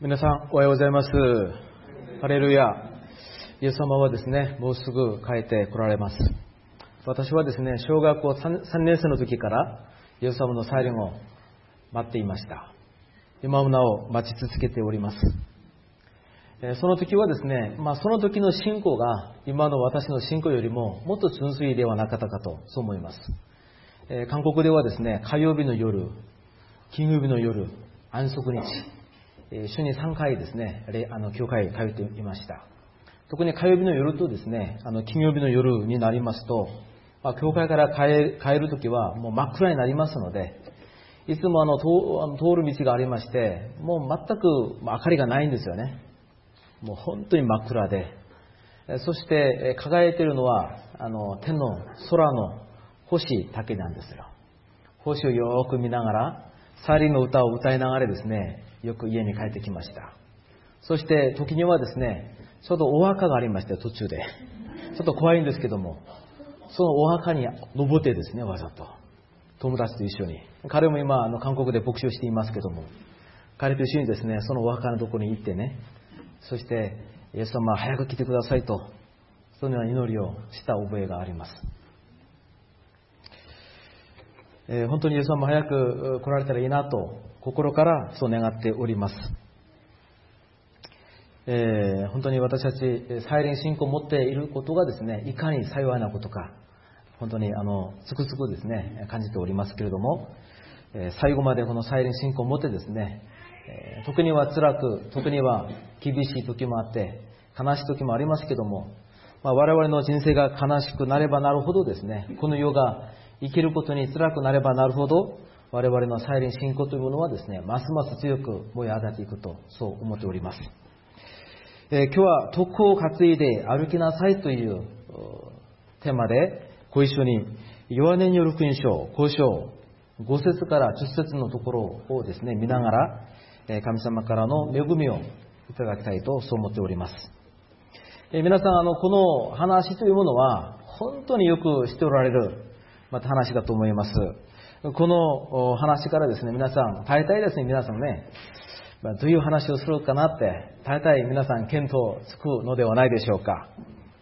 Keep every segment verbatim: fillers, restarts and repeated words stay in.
皆さんおはようございます。ハレルヤ。イエス様はですね、もうすぐ帰って来られます。私はですね、小学校 3, 3年生の時からイエス様の再臨を待っていました。今もなお待ち続けております。その時はですね、まあ、その時の信仰が今の私の信仰よりももっと純粋ではなかったかとそう思います。韓国ではですね、火曜日の夜、金曜日の夜、安息日、週にさんかいですね、あの教会へ通っていました。特に火曜日の夜とですね、あの金曜日の夜になりますと、まあ、教会から帰帰るときはもう真っ暗になりますので、いつもあの通る道がありまして、もう全く明かりがないんですよね。もう本当に真っ暗で、そして輝いているのはあの天の空の星だけなんですよ。星をよく見ながら、再臨の歌を歌いながらですね、よく家に帰ってきました。そして時にはですね、ちょうどお墓がありまして、途中でちょっと怖いんですけども、そのお墓に登ってですね、わざと友達と一緒に、彼も今あの韓国で牧師をしていますけども、彼と一緒にですね、そのお墓のところに行ってね、そしてイエス様早く来てくださいと、そのような祈りをした覚えがあります。えー、本当にイエス様早く来られたらいいなと心からそう願っております。えー、本当に私たち再臨信仰を持っていることがですね、いかに幸いなことか、本当にあのつくづくですね感じておりますけれども、えー、最後までこの再臨信仰を持ってですね、えー、時には辛く、時には厳しい時もあって悲しい時もありますけども、まあ、我々の人生が悲しくなればなるほどですね、この世が生きることに辛くなればなるほど、我々の再臨信仰というものはですね、ますます強く燃え上がっていくと、そう思っております。えー、今日は徳を担いで歩きなさいというテーマで、ご一緒にヨハネによる福音書ご章ご節からじゅっ節のところをですね、見ながら、神様からの恵みをいただきたいと、そう思っております。えー、皆さん、あの、この話というものは、本当によく知っておられる、また話だと思います。この話からですね、皆さん、大体ですね、皆さんね、まあ、どういう話をするかなって、大体皆さん見当つくのではないでしょうか。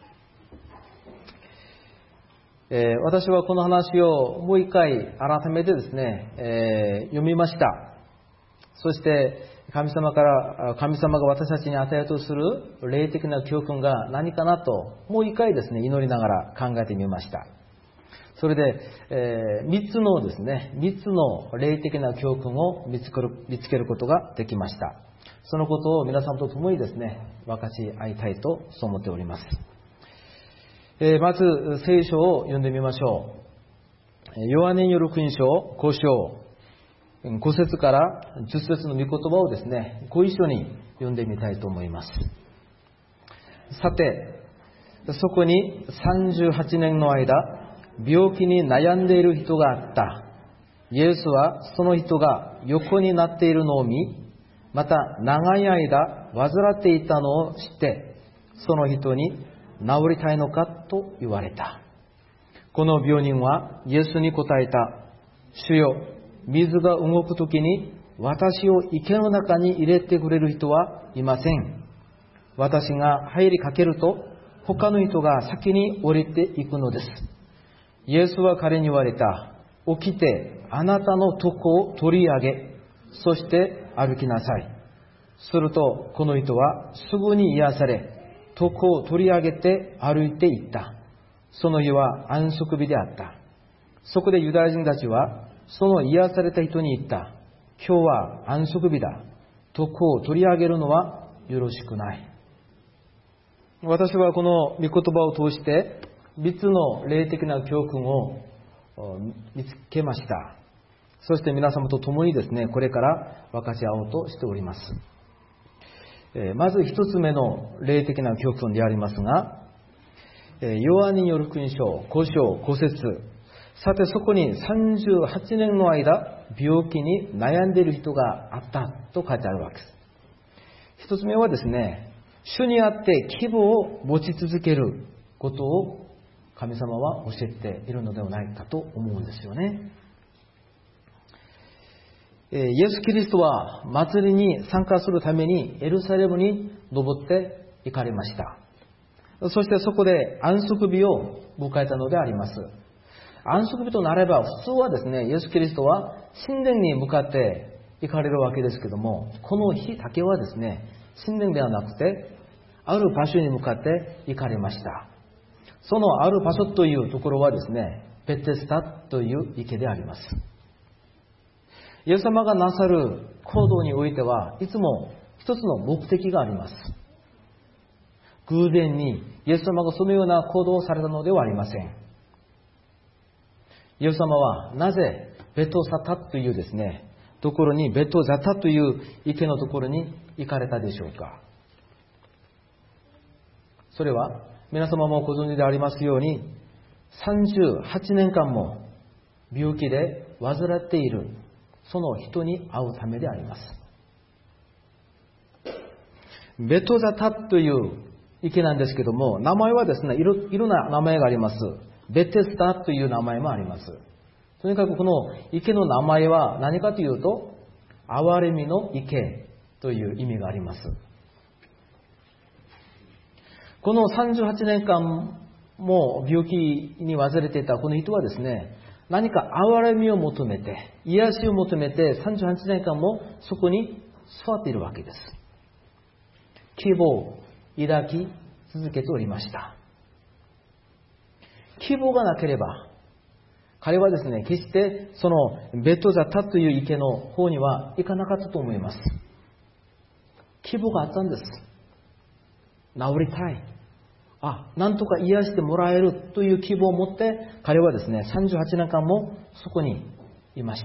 えー、私はこの話をもう一回改めてですね、えー、読みました。そして神様から、神様が私たちに与えようとする霊的な教訓が何かなと、もう一回ですね、祈りながら考えてみました。それで、えー、三つのですね、三つの霊的な教訓を見つける、見つけることができました。そのことを皆さんと共にですね、分かち合いたいとそう思っております。えー、まず聖書を読んでみましょう。ヨハネによる福音書ご章ご節からじゅっ節の御言葉をですね、ご一緒に読んでみたいと思います。さて、そこにさんじゅうはちねんの間、病気に悩んでいる人があった。イエスはその人が横になっているのを見、また長い間患っていたのを知って、その人に治りたいのかと言われた。この病人はイエスに答えた。主よ、水が動くときに私を池の中に入れてくれる人はいません。私が入りかけると他の人が先に降りていくのです。イエスは彼に言われた。起きてあなたの床を取り上げ、そして歩きなさい。するとこの人はすぐに癒され、床を取り上げて歩いていった。その日は安息日であった。そこでユダヤ人たちはその癒された人に言った。今日は安息日だ。床を取り上げるのはよろしくない。私はこの御言葉を通して三つの霊的な教訓を見つけました。そして皆様と共にですね、これから分かち合おうとしております。まず一つ目の霊的な教訓でありますが、ヨハネによる福音書ご章ご節。さてそこにさんじゅうはちねんの間病気に悩んでいる人があったと書いてあるわけです。一つ目はですね、主にあって希望を持ち続けることを神様は教えているのではないかと思うんですよね。 イエス・キリストは祭りに参加するためにエルサレムに登って行かれました。そしてそこで安息日を迎えたのであります。安息日となれば普通はですね、イエス・キリストは神殿に向かって行かれるわけですけども、この日だけはですね、神殿ではなくてある場所に向かって行かれました。そのある場所というところはですね、ベテスタという池であります。イエス様がなさる行動においてはいつも一つの目的があります。偶然にイエス様がそのような行動をされたのではありません。イエス様はなぜベトサタというですね、ところに、ベトザタという池のところに行かれたでしょうか。それは皆様もご存知でありますように、さんじゅうはちねんかんも病気で患っているその人に会うためであります。ベトザタという池なんですけども、名前はですね、いろいろな名前があります。ベテスタという名前もあります。とにかくこの池の名前は何かというと、憐れみの池という意味があります。このさんじゅうはちねんかんも病気に患れていたこの人はですね、何か憐れみを求めて、癒しを求めてさんじゅうはちねんかんもそこに座っているわけです。希望を抱き続けておりました。希望がなければ、彼はですね、決してそのベトザタという池の方には行かなかったと思います。希望があったんです。治りたい。あ、なんとか癒してもらえるという希望を持って、彼はですね、さんじゅうはちねんかんもそこにいました。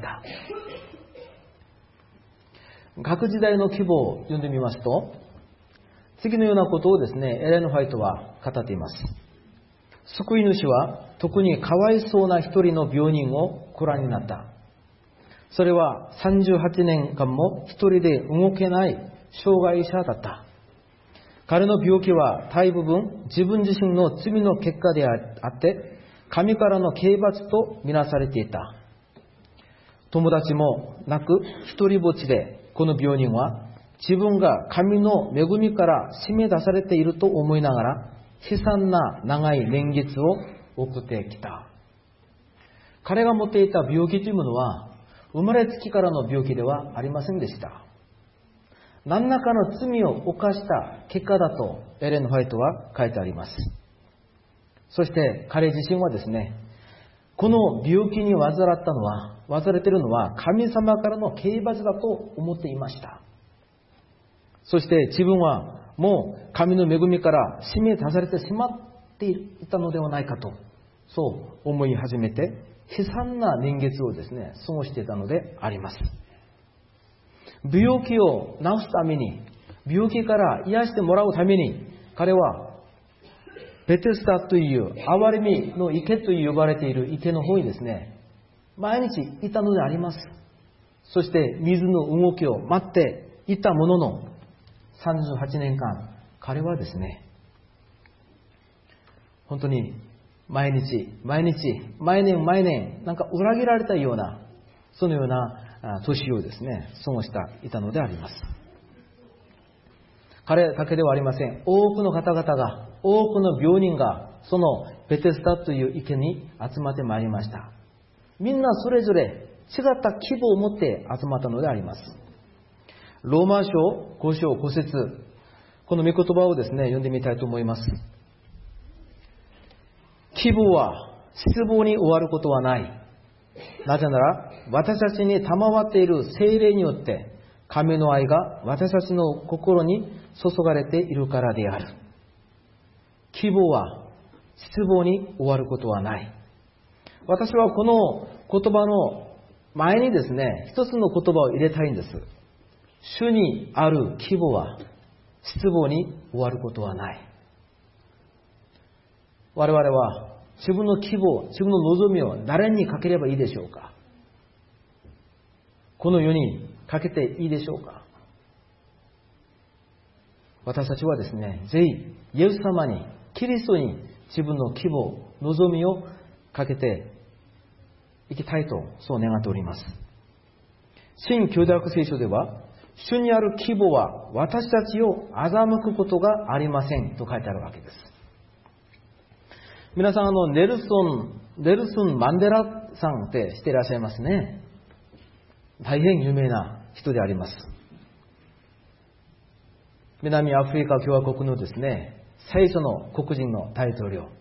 各時代の希望を読んでみますと、次のようなことをですね、エレン・ホワイトは語っています。救い主は特にかわいそうな一人の病人をご覧になった。それはさんじゅうはちねんかんも一人で動けない障害者だった。彼の病気は大部分自分自身の罪の結果であって、神からの刑罰とみなされていた。友達もなく一人ぼっちで、この病人は自分が神の恵みから締め出されていると思いながら、悲惨な長い年月を送ってきた。彼が持っていた病気というものは、生まれつきからの病気ではありませんでした。何らかの罪を犯した結果だとエレン・ホワイトは書いてあります。そして彼自身はですね、この病気に患ったのは、患れているのは神様からの刑罰だと思っていました。そして自分はもう神の恵みから締め出されてしまっていたのではないかと、そう思い始めて、悲惨な年月をですね、過ごしていたのであります。病気を治すために、病気から癒してもらうために、彼はベテスタという憐れみの池と呼ばれている池の方にですね、毎日いたのであります。そして水の動きを待っていたものの、さんじゅうはちねんかん、彼はですね、本当に毎日、毎日、毎年毎年、なんか裏切られたような、そのような年をですね、過ごしていたのであります。彼だけではありません。多くの方々が、多くの病人が、そのベテスタという池に集まってまいりました。みんなそれぞれ違った希望を持って集まったのであります。ローマ書ご章ご節、この御言葉をですね、読んでみたいと思います。希望は失望に終わることはない。なぜなら、私たちに賜っている聖霊によって、神の愛が私たちの心に注がれているからである。希望は失望に終わることはない。私はこの言葉の前にですね、一つの言葉を入れたいんです。主にある希望は失望に終わることはない。我々は自分の希望、自分の望みを誰にかければいいでしょうか。この世にかけていいでしょうか。私たちはですね、ぜひイエス様に、キリストに自分の希望、望みをかけていきたいと、そう願っております。 新教約聖書では、主にある規模は私たちを欺くことがありませんと書いてあるわけです。皆さん、あの、ネルソン、ネルソン・マンデラさんって知っていらっしゃいますね。大変有名な人であります。南アフリカ共和国のですね、最初の黒人の大統領。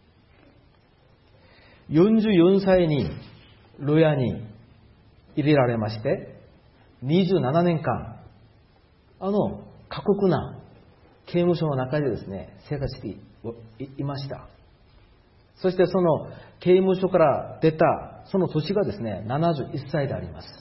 よんじゅうよんさいに牢屋に入れられまして、にじゅうななねんかん、あの、過酷な刑務所の中でですね、生活して い, いました。そしてその刑務所から出たその年がですね、ななじゅういっさいであります。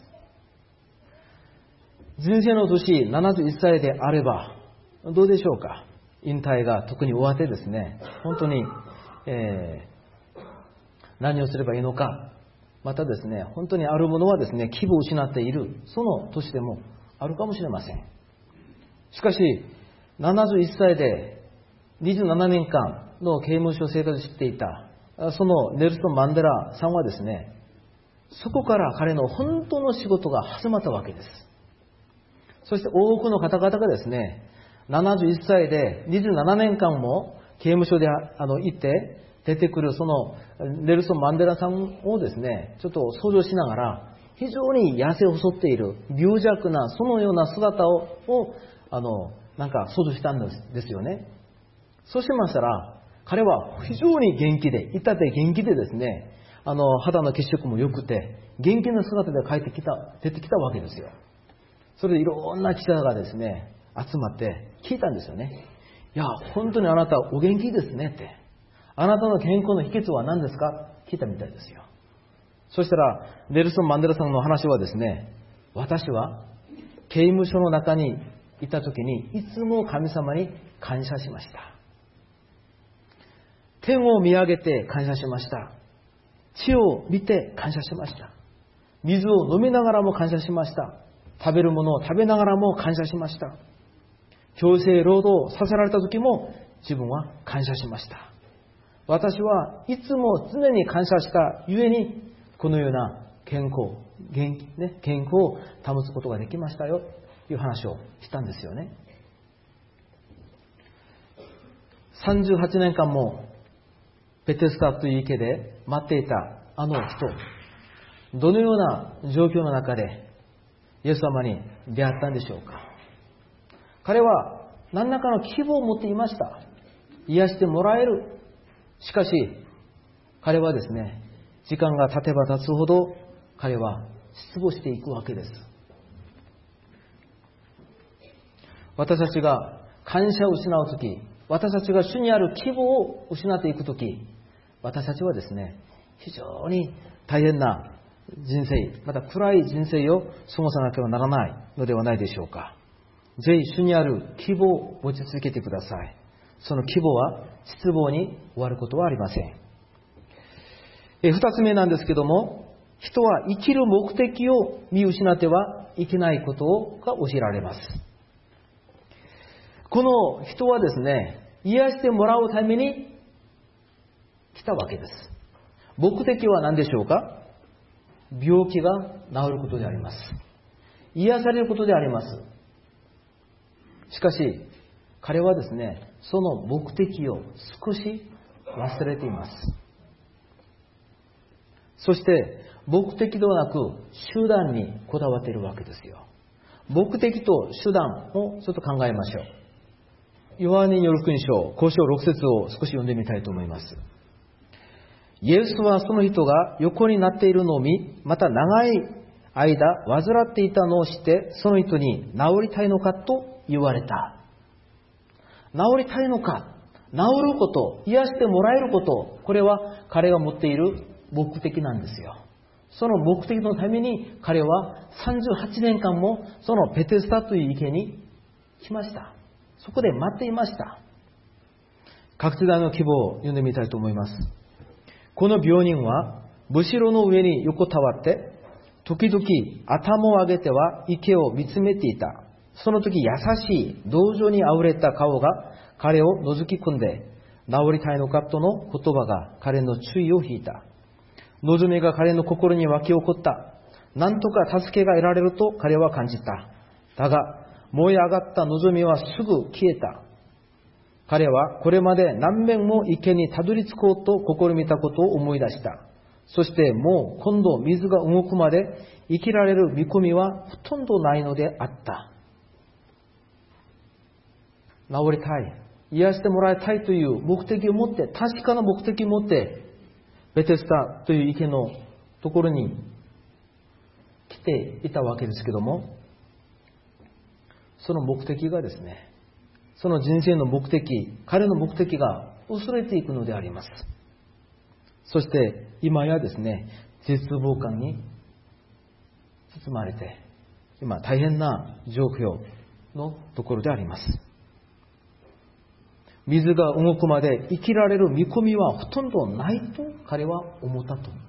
人生の年ななじゅういっさいであれば、どうでしょうか。引退が特に終わってですね、本当に、えー、何をすればいいのか、またですね、本当にあるものはですね、希望を失っている、その年でもあるかもしれません。しかし、ななじゅういっさいでにじゅうななねんかんの刑務所生活をしていた、そのネルソン・マンデラさんはですね、そこから彼の本当の仕事が始まったわけです。そして多くの方々がですね、ななじゅういっさいでにじゅうななねんかんも刑務所であの行って出てくるそのネルソン・マンデラさんをですね、ちょっと想像しながら、非常に痩せ細っている病弱なそのような姿ををあのなんか想像したんですですよね。そうしましたら、彼は非常に元気で、いたって元気でですね、あの肌の血色も良くて元気な姿で帰ってきた出てきたわけですよ。それでいろんな記者がですね集まって聞いたんですよね。いや、本当にあなたお元気ですねって。あなたの健康の秘訣は何ですか聞いたみたいですよ。そしたらネルソン・マンデラさんの話はですね、私は刑務所の中にいた時にいつも神様に感謝しました。天を見上げて感謝しました。地を見て感謝しました。水を飲みながらも感謝しました。食べるものを食べながらも感謝しました。強制労働させられた時も自分は感謝しました。私はいつも常に感謝したゆえに、このような健康、元気、ね、健康を保つことができましたよという話をしたんですよね。さんじゅうはちねんかんもベテスダという池で待っていたあの人、どのような状況の中でイエス様に出会ったんでしょうか。彼は何らかの希望を持っていました。癒してもらえる。しかし彼はですね、時間が経てば経つほど彼は失望していくわけです。私たちが感謝を失うとき、私たちが主にある希望を失っていくとき、私たちはですね、非常に大変な人生、また暗い人生を過ごさなければならないのではないでしょうか。ぜひ主にある希望を持ち続けてください。その希望は失望に終わることはありません。え二つ目なんですけども、人は生きる目的を見失ってはいけないことが教えられます。この人はですね、癒してもらうために来たわけです。目的は何でしょうか。病気が治ることであります。癒されることであります。しかし彼はですね、その目的を少し忘れています。そして目的ではなく手段にこだわっているわけですよ。目的と手段をちょっと考えましょう。ヨハネによる福音書ご章ろく節を少し読んでみたいと思います。イエスはその人が横になっているのを見、また長い間患っていたのを知って、その人に治りたいのかと言われた。治りたいのか、治ること、癒してもらえること、これは彼が持っている目的なんですよ。その目的のために彼はさんじゅうはちねんかんもそのベテスダという池に来ました。そこで待っていました。各世代の希望を読んでみたいと思います。この病人はむしろの上に横たわって、時々頭を上げては池を見つめていた。その時優しい同情にあふれた顔が彼を覗き込んで、治りたいのかとの言葉が彼の注意を引いた。望みが彼の心に湧き起こった。 なんとか助けが得られると彼は感じた。だが、燃え上がった望みはすぐ消えた。彼はこれまで何遍も池にたどり着こうと試みたことを思い出した。そしてもう今度水が動くまで生きられる見込みはほとんどないのであった。治りたい、癒してもらいたいという目的を持って、確かな目的を持って、ベテスタという池のところに来ていたわけですけども、その目的がですね、その人生の目的、彼の目的が薄れていくのであります。そして今やですね、絶望感に包まれて、今大変な状況のところであります。水が動くまで生きられる見込みはほとんどないと彼は思ったと。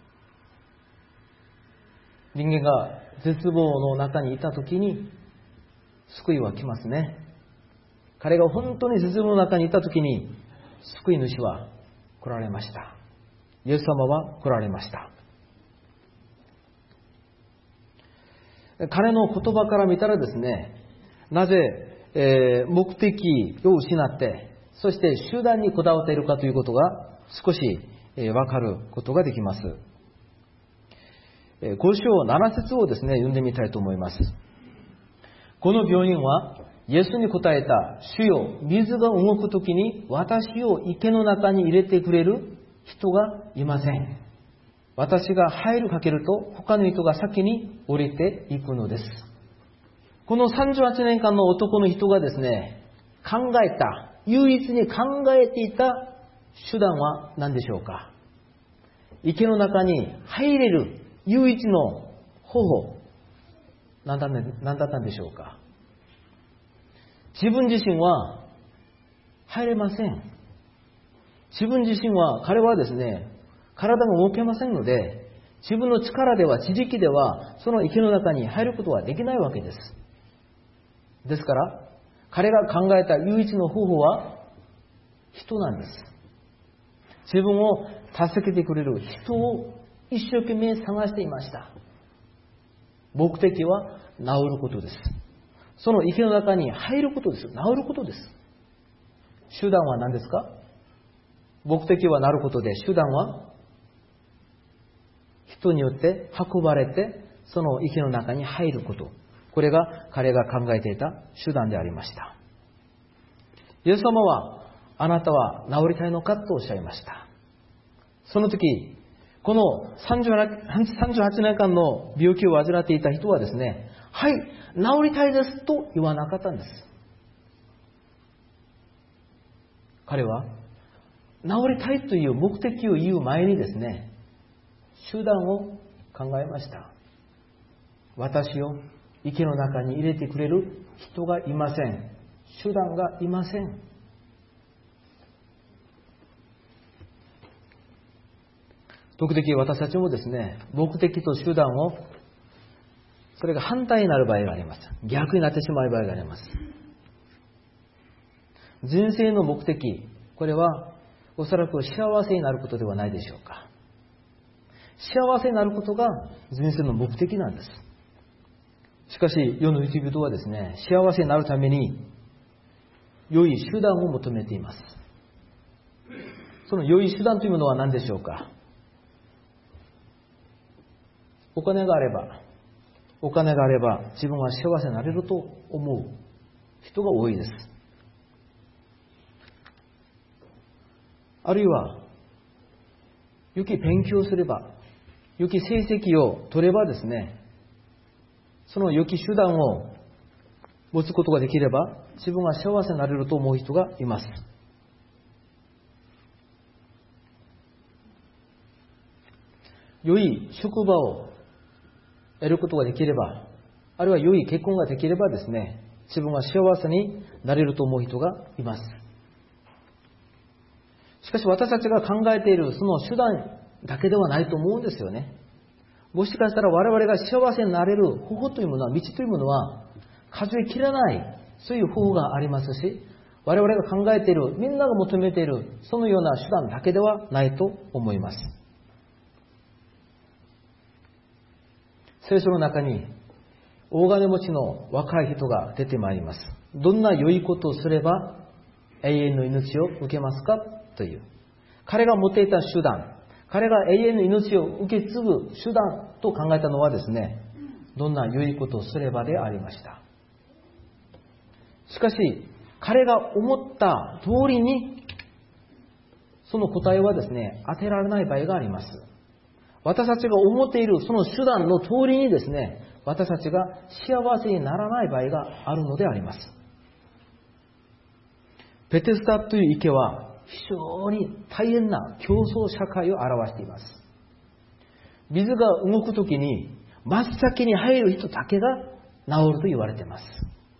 人間が絶望の中にいたときに救いは来ますね。彼が本当に絶望の中にいたときに救い主は来られました。イエス様は来られました。彼の言葉から見たらですね、なぜ、えー、目的を失って、そして集団にこだわっているかということが少し、えー、分かることができます。えー、ご章なな節をですね、読んでみたいと思います。この病人はイエスに答えた。主よ、水が動くときに私を池の中に入れてくれる人がいません。私が入るかけると他の人が先に降りていくのです。このさんじゅうはちねんかんの男の人がですね、考えた、唯一に考えていた手段は何でしょうか。池の中に入れる唯一の方法、何だったんでしょうか。自分自身は入れません。自分自身は、彼はですね、体が動けませんので、自分の力では、知識では、その池の中に入ることはできないわけです。ですから、彼が考えた唯一の方法は、人なんです。自分を助けてくれる人を一生懸命探していました。目的は治ることです。その池の中に入ることです。治ることです。手段は何ですか？目的はなることで、手段は人によって運ばれて、その池の中に入ること。これが彼が考えていた手段でありました。イエス様は、あなたは治りたいのかとおっしゃいました。その時、このさんじゅうはちねんかんの病気を患っていた人はですね、はい、治りたいですと言わなかったんです。彼は、治りたいという目的を言う前にですね、手段を考えました。私を池の中に入れてくれる人がいません。手段がいません。時々私たちもですね、目的と手段を、それが反対になる場合があります。逆になってしまう場合があります。人生の目的、これはおそらく幸せになることではないでしょうか。幸せになることが人生の目的なんです。しかし世の人々はですね、幸せになるために良い手段を求めています。その良い手段というものは何でしょうか。お金があれば、お金があれば自分は幸せになれると思う人が多いです。あるいは、良き勉強をすれば、良き成績を取ればですね、その良き手段を持つことができれば、自分は幸せになれると思う人がいます。良い職場を得ることができれば、あるいは良い結婚ができればですね、自分は幸せになれると思う人がいます。しかし私たちが考えているその手段だけではないと思うんですよね。もしかしたら我々が幸せになれる方法というものは、道というものは数えきれない、そういう方法がありますし、我々が考えている、みんなが求めているそのような手段だけではないと思います。 聖書の中に大金持ちの若い人が出てまいります。どんな良いことをすれば永遠の命を受けますかという。彼が持っていた手段、彼が永遠の命を受け継ぐ手段と考えたのはですね、どんな良いことをすればでありました。しかし、彼が思った通りに、その答えはですね、当てられない場合があります。私たちが思っているその手段の通りにですね、私たちが幸せにならない場合があるのであります。ベテスダという池は非常に大変な競争社会を表しています。水が動くときに真っ先に入る人だけが治ると言われています。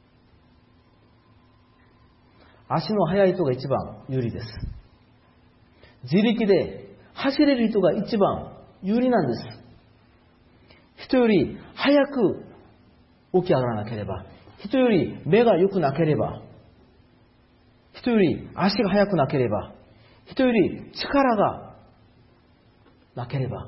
足の速い人が一番有利です。自力で走れる人が一番有利なんです。人より早く起き上がらなければ、人より目が良くなければ、人より足が速くなければ、人より力がなければ、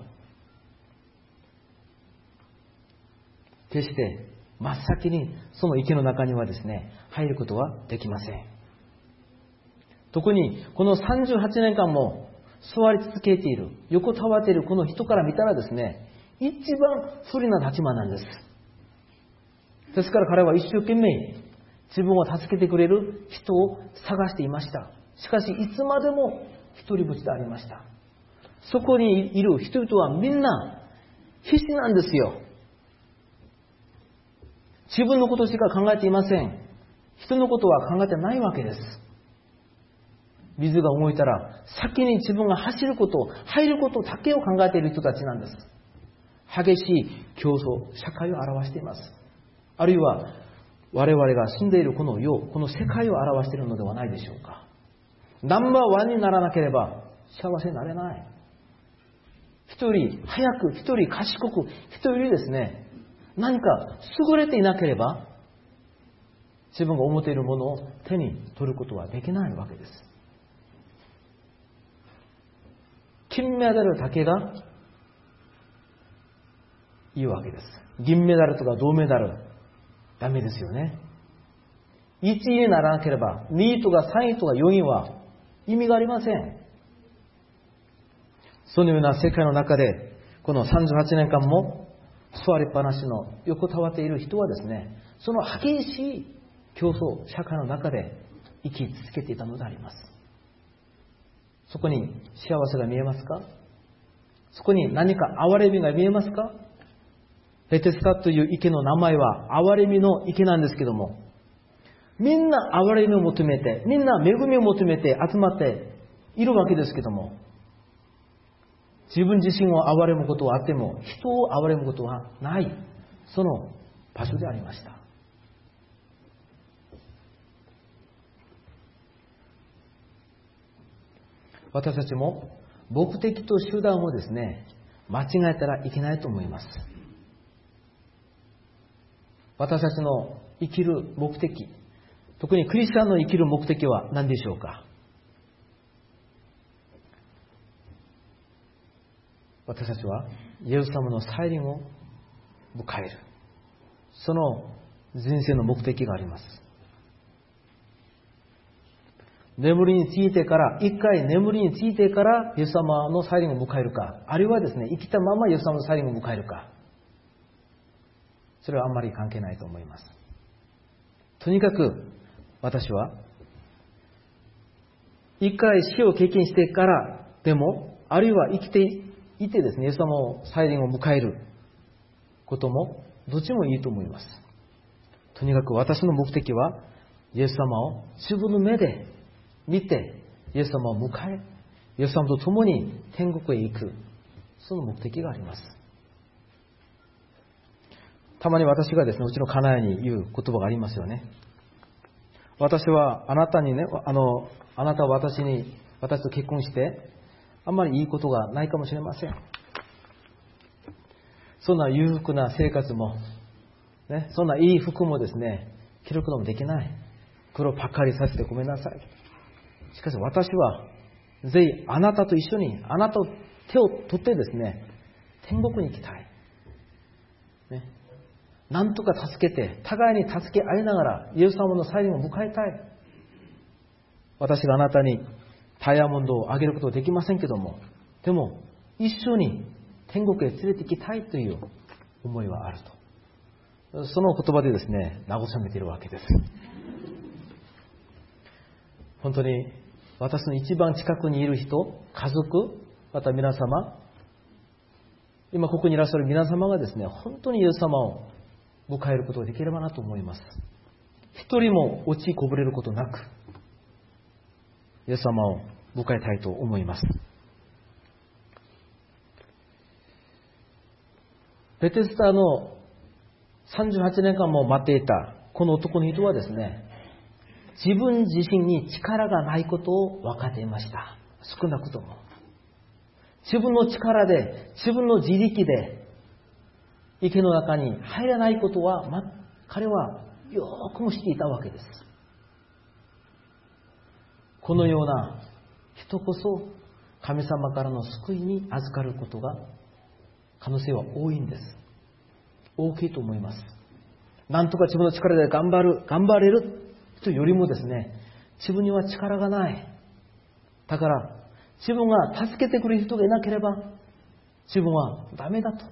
決して真っ先にその池の中にはですね、入ることはできません。特にこのさんじゅうはちねんかんも座り続けている、横たわっているこの人から見たらですね、一番不利な立場なんです。ですから彼は一生懸命自分を助けてくれる人を探していました。しかしいつまでも一人ぼっちでありました。そこにいる人々はみんな必死なんですよ。自分のことしか考えていません。人のことは考えてないわけです。水が動いたら先に自分が走ること、入ることだけを考えている人たちなんです。激しい競争、社会を表しています。あるいは我々が住んでいるこの世、この世界を表しているのではないでしょうか。ナンバーワンにならなければ幸せになれない。人より早く、人より賢く、人よりですね、何か優れていなければ自分が思っているものを手に取ることはできないわけです。金メダルだけがいいわけです。銀メダルとか銅メダルダメですよね。いちいにならなければにいとかさんいとかよんいは意味がありません。そのような世界の中でこのさんじゅうはちねんかんも座りっぱなしの横たわっている人はですね、その激しい競争社会の中で生き続けていたのであります。そこに幸せが見えますか？そこに何か憐れみが見えますか？ベテスダという池の名前は憐れみの池なんですけども、みんな憐れみを求めて、みんな恵みを求めて集まっているわけですけども、自分自身を憐れむことはあっても人を憐れむことはない、その場所でありました。私たちも目的と手段をですね、間違えたらいけないと思います。私たちの生きる目的、特にクリスチャンの生きる目的は何でしょうか？私たちはイエス様の再臨を迎える、その人生の目的があります。眠りについてから、一回眠りについてからイエス様の再臨を迎えるか、あるいはですね、生きたままイエス様の再臨を迎えるか、それはあんまり関係ないと思います。とにかく私は一回死を経験してからでも、あるいは生きていてですね、イエス様の再臨を迎えることもどっちもいいと思います。とにかく私の目的はイエス様を自分の目で見て、イエス様を迎え、イエス様と共に天国へ行く、その目的があります。たまに私がですね、うちの家内に言う言葉がありますよね。私はあなたにね、あの、あなたは私に、私と結婚して、あんまりいいことがないかもしれません。そんな裕福な生活も、ね、そんないい服もですね、着ることもできない。苦労ばっかりさせてごめんなさい。しかし私は、ぜひあなたと一緒に、あなたと手を取ってですね、天国に行きたい。 ね、なんとか助けて、互いに助け合いながら、イエス様の再臨を迎えたい。私があなたにダイヤモンドをあげることはできませんけども、でも、一緒に天国へ連れて行きたいという思いはあると。その言葉でですね、慰めているわけです。本当に私の一番近くにいる人、家族、また皆様、今ここにいらっしゃる皆様がですね、本当にイエス様を迎えることができればなと思います。一人も落ちこぼれることなく、イエス様を迎えたいと思います。ベテスダのさんじゅうはちねんかんも待っていたこの男の人はですね、自分自身に力がないことを分かっていました。少なくとも。自分の力で、自分の自力で、池の中に入らないことは、ま、彼はよくも知っていたわけです。このような人こそ、神様からの救いに預かることが、可能性は多いんです。大きいと思います。なんとか自分の力で頑張る、頑張れるというよりもですね、自分には力がない。だから、自分が助けてくれる人がいなければ、自分はダメだと。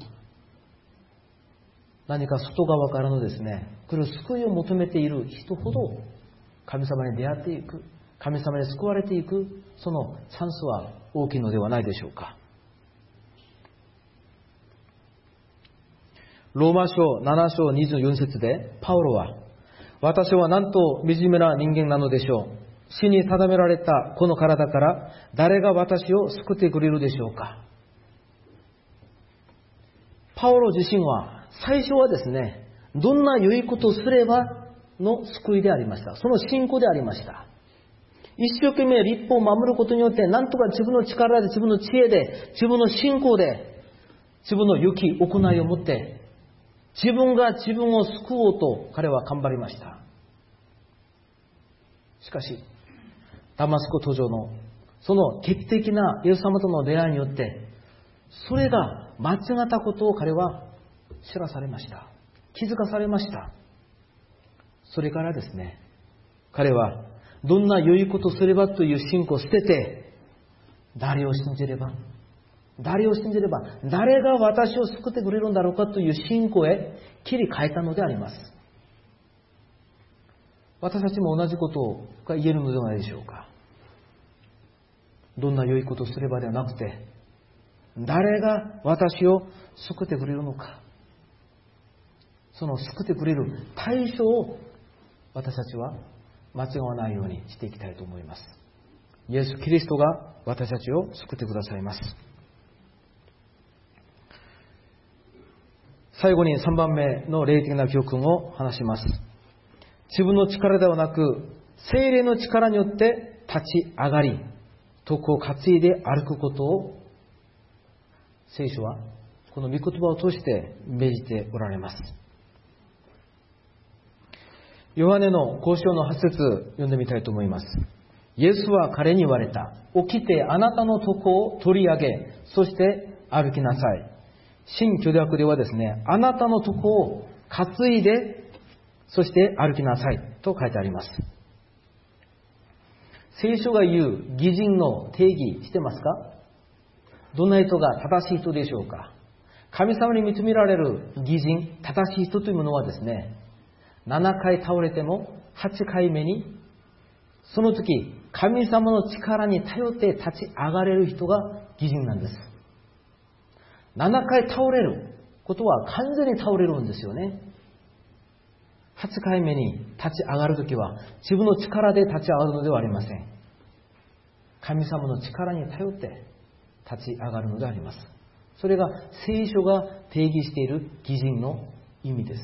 何か外側からのですね、来る救いを求めている人ほど、神様に出会っていく、神様に救われていく、そのチャンスは大きいのではないでしょうか。ローマ書なな章にじゅうよん節で、パウロは、私はなんと惨めな人間なのでしょう。死に定められたこの体から誰が私を救ってくれるでしょうか。パウロ自身は最初はですね、どんな良いことをすればの救いでありました。その信仰でありました。一生懸命律法を守ることによって、なんとか自分の力で、自分の知恵で、自分の信仰で、自分の良き行いを持って、自分が自分を救おうと彼は頑張りました。しかし、ダマスコ途上のその劇的なイエス様との出会いによって、それが間違ったことを彼は知らされました。気づかされました。それからですね、彼はどんな良いことをすればという信仰を捨てて、誰を信じれば、誰を信じれば、誰が私を救ってくれるんだろうかという信仰へ切り替えたのであります。私たちも同じことが言えるのではないでしょうか。どんな良いことをすればではなくて、誰が私を救ってくれるのか。その救ってくれる対象を私たちは間違わないようにしていきたいと思います。イエス・キリストが私たちを救ってくださいます。最後にさんばんめの霊的な教訓を話します。自分の力ではなく、聖霊の力によって立ち上がり、徳を担いで歩くことを、聖書はこの御言葉を通して命じておられます。ヨハネのご章のはち節読んでみたいと思います。イエスは彼に言われた。起きてあなたの徳を取り上げ、そして歩きなさい。新旧約ではですね、あなたの徳を担いで、そして歩きなさいと書いてあります。聖書が言う義人の定義してますか？どんな人が正しい人でしょうか？神様に認められる義人、正しい人というものはですね、ななかい倒れてもはちかいめに、その時神様の力に頼って立ち上がれる人が義人なんです。ななかい倒れることは完全に倒れるんですよね。はちかいめに立ち上がるときは自分の力で立ち上がるのではありません。神様の力に頼って立ち上がるのであります。それが聖書が定義している義人の意味です。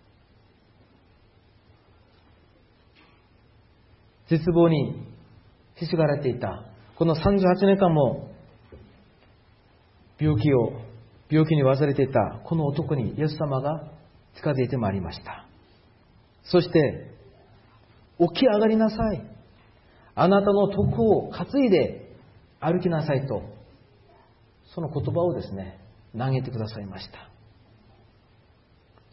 絶望にひしがれていたこのさんじゅうはちねんかんも病気を病気に患われていたこの男にイエス様が近づいてまいりました。そして起き上がりなさい、あなたの徳を担いで歩きなさいと、その言葉をですね投げてくださいました。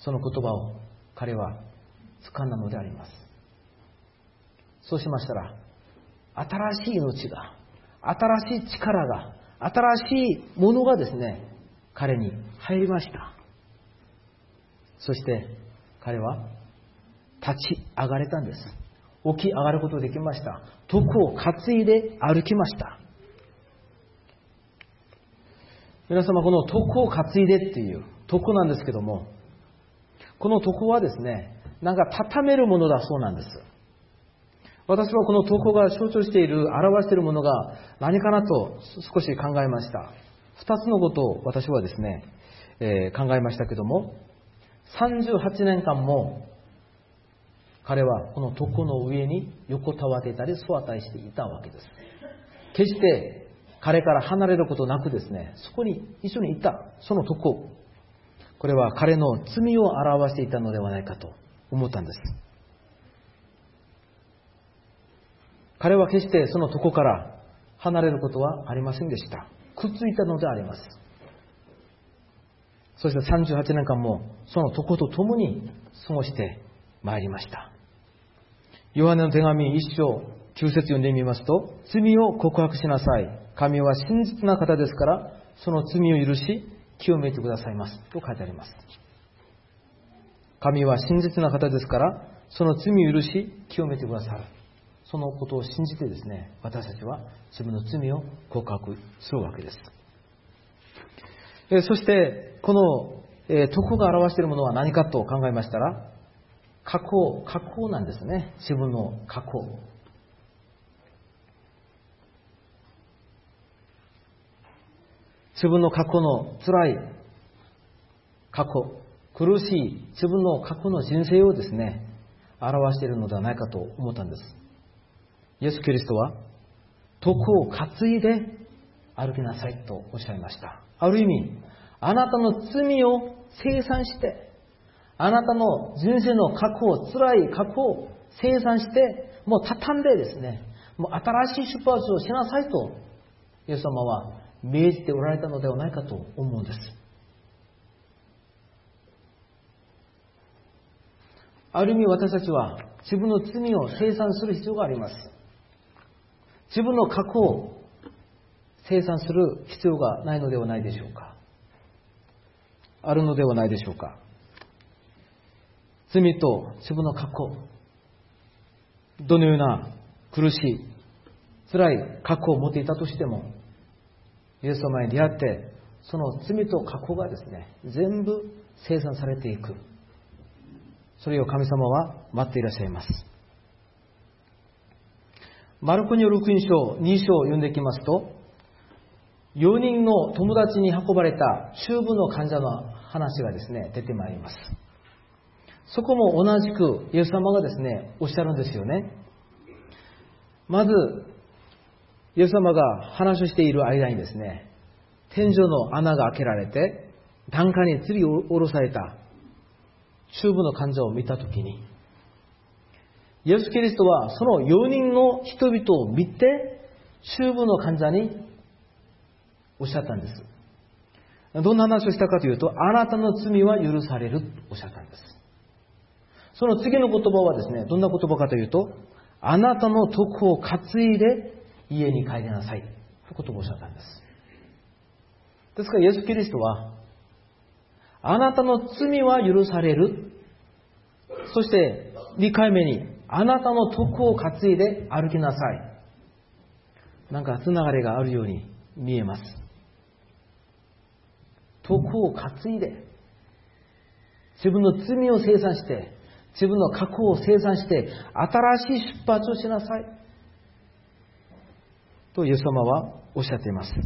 その言葉を彼は掴んだのであります。そうしましたら、新しい命が、新しい力が、新しいものがですね、彼に入りました。そして彼は立ち上がれたんです。起き上がることができました。徳を担いで歩きました。皆様、この徳を担いでっていう徳なんですけども、この徳はですね、なんか畳めるものだそうなんです。私はこの徳が象徴している、表しているものが何かなと少し考えました。二つのことを私はですね、えー、考えましたけども、さんじゅうはちねんかんも彼はこの徳の上に横たわっていたり座ったりしていたわけです。決して彼から離れることなくですね、そこに一緒にいた、その徳、これは彼の罪を表していたのではないかと思ったんです。彼は決してその徳から離れることはありませんでした。くっついたのであります。そしてさんじゅうはちねんかんもその徳と共に過ごしてまいりました。ヨハネの手紙一章きゅう節読んでみますと、罪を告白しなさい。神は真実な方ですから、その罪を許し、清めてくださいます。と書いてあります。神は真実な方ですから、その罪を許し、清めてくださる。そのことを信じてですね、私たちは自分の罪を告白するわけです。えそして、この、え徳が表しているものは何かと考えましたら、過去、過去なんですね。自分の過去。自分の過去の辛い過去、苦しい自分の過去の人生をですね、表しているのではないかと思ったんです。イエス・キリストは、徳を担いで歩きなさいとおっしゃいました。ある意味、あなたの罪を清算して、あなたの人生の過去を、辛い過去を清算して、もう畳んでですね、もう新しい出発をしなさいと、イエス様は命じておられたのではないかと思うんです。ある意味私たちは自分の罪を清算する必要があります。自分の過去を清算する必要がないのではないでしょうか。あるのではないでしょうか。罪と自分の過去、どのような苦しい、辛い過去を持っていたとしても、イエス様に出会って、その罪と過去がですね、全部清算されていく。それを神様は待っていらっしゃいます。マルコによる福音書に章を読んでいきますと、よにんの友達に運ばれた中部の患者の話がですね、出てまいります。そこも同じくイエス様がですね、おっしゃるんですよね。まず、イエス様が話をしている間にですね、天井の穴が開けられて、檀家に吊り下ろされた中部の患者を見たときに、イエス・キリストはそのよにんの人々を見て、中部の患者におっしゃったんです。どんな話をしたかというと、あなたの罪は許されるとおっしゃったんです。その次の言葉はですね、どんな言葉かというと、あなたの徳を担いで家に帰りなさいという言葉をおっしゃったんです。ですからイエス・キリストは、あなたの罪は許される。そしてにかいめに、あなたの徳を担いで歩きなさい。なんかつながりがあるように見えます。徳を担いで、自分の罪を清算して、自分の過去を清算して、新しい出発をしなさい。とイエス様はおっしゃっています。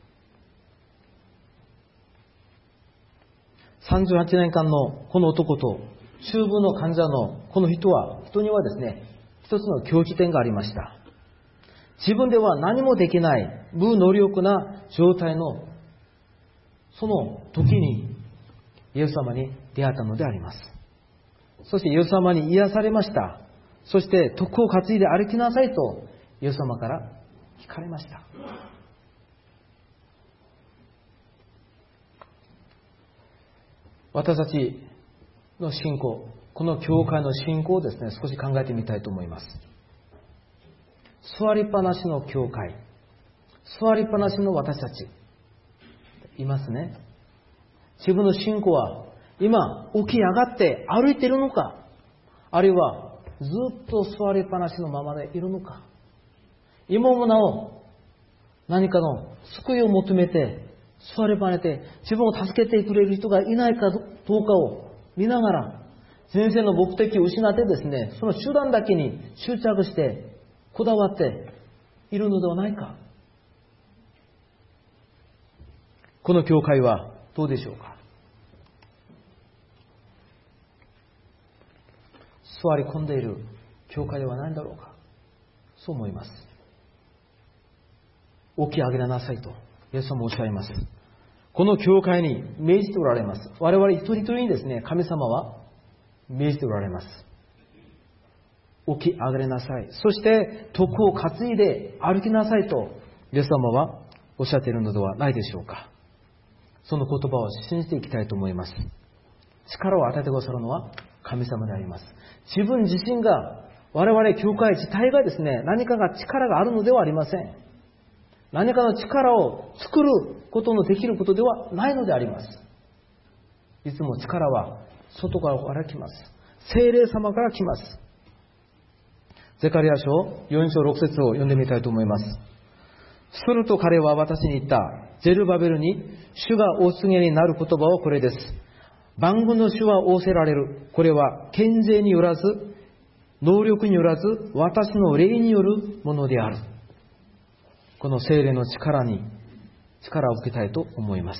さんじゅうはちねんかんのこの男と中部の患者のこの人は、人にはですね、一つの共通点がありました。自分では何もできない無能力な状態のその時にイエス様に出会ったのであります。そしてイエス様に癒されました。そして徳を担いで歩きなさいとイエス様から聞かれました。私たちの信仰、この教会の信仰をですね、少し考えてみたいと思います。座りっぱなしの教会、座りっぱなしの私たちいますね。自分の信仰は今起き上がって歩いているのか、あるいはずっと座りっぱなしのままでいるのか。今もなお何かの救いを求めて座りっぱなしで自分を助けてくれる人がいないかどうかを見ながら、人生の目的を失ってですね、その手段だけに執着してこだわっているのではないか。この教会はどうでしょうか。座り込んでいる教会ではないんだろうか。そう思います。起き上げなさいとイエス様もおっしゃいます。この教会に命じておられます。我々一人一人にですね、神様は命じておられます。起き上がれなさい。そして徳を担いで歩きなさいとイエス様はおっしゃっているのではないでしょうか。その言葉を信じていきたいと思います。力を与えてくださるのは神様であります。自分自身が、我々教会自体がですね、何かが力があるのではありません。何かの力を作ることのできることではないのであります。いつも力は外から来ます。聖霊様から来ます。ゼカリヤ書よん章ろく節を読んでみたいと思います。すると彼は私に言った。ゼルバベルに主がお告げになる言葉はこれです。万軍の主は仰せられる。これは権勢によらず、能力によらず、私の霊によるものである。この聖霊の力に力を受けたいと思います。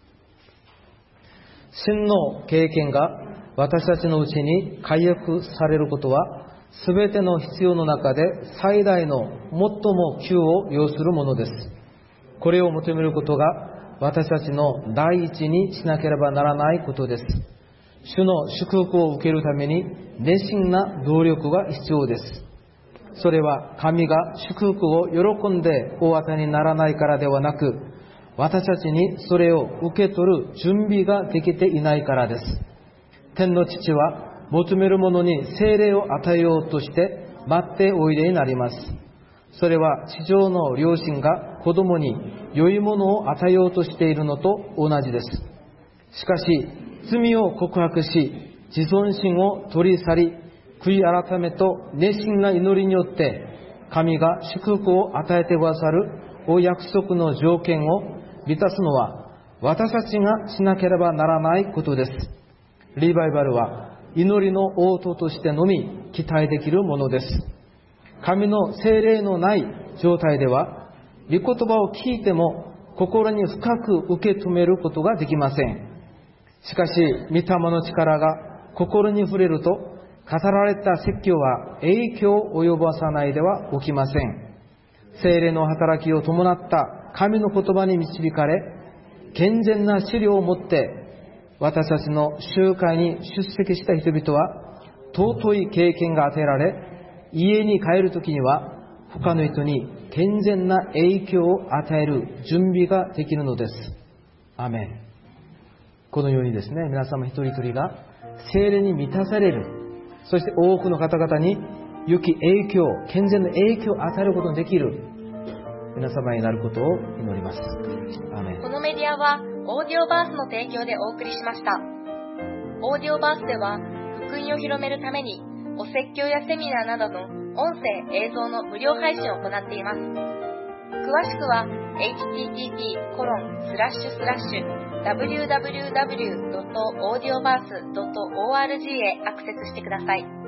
真の経験が私たちのうちに解約されることは、すべての必要の中で最大の最も急を要するものです。これを求めることが私たちの第一にしなければならないことです。主の祝福を受けるために熱心な努力が必要です。それは神が祝福を喜んでお与えにならないからではなく、私たちにそれを受け取る準備ができていないからです。天の父は求める者に聖霊を与えようとして待っておいでになります。それは地上の両親が子供に良いものを与えようとしているのと同じです。しかし罪を告白し、自尊心を取り去り、悔い改めと熱心な祈りによって神が祝福を与えてくださるお約束の条件を満たすのは私たちがしなければならないことです。リバイバルは祈りの応答としてのみ期待できるものです。神の聖霊のない状態では、御言葉を聞いても心に深く受け止めることができません。しかし、御霊の力が心に触れると、語られた説教は影響を及ぼさないでは起きません。聖霊の働きを伴った神の言葉に導かれ、健全な資料を持って私たちの集会に出席した人々は尊い経験が与えられ、家に帰るときには他の人に健全な影響を与える準備ができるのです。アメン。このようにですね、皆様一人一人が聖霊に満たされる、そして多くの方々に良き影響、健全な影響を与えることのできる皆様になることを祈ります。アメン。 このメディアはオーディオバースの提供でお送りしました。オーディオバースでは福音を広めるためにお説教やセミナーなどの音声・映像の無料配信を行っています。詳しくは エイチティーティーピーコロンスラッシュスラッシュダブリューダブリューダブリュードットオーディオバースドットオーアールジー へアクセスしてください。